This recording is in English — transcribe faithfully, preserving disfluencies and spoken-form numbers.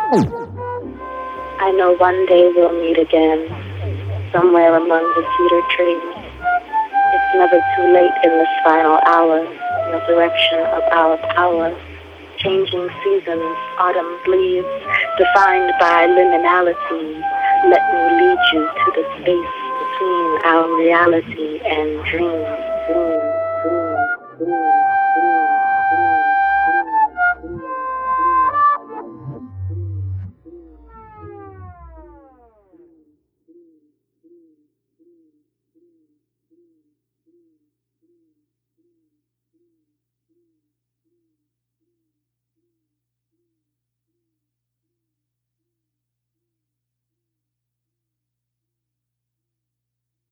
I know one day we'll meet again, somewhere among the cedar trees. It's never too late in this final hour, resurrection of our power. Changing seasons, autumn's leaves, defined by liminality. Let me lead you to the space between our reality and dreams, dreams, dreams, dreams.